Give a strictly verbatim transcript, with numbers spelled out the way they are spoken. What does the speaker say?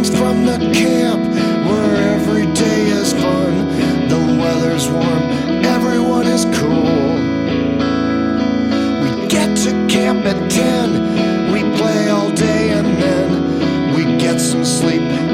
Greetings from the camp where every day is fun. The weather's warm, everyone is cool. We get to camp at ten, we play all day and then we get some sleep.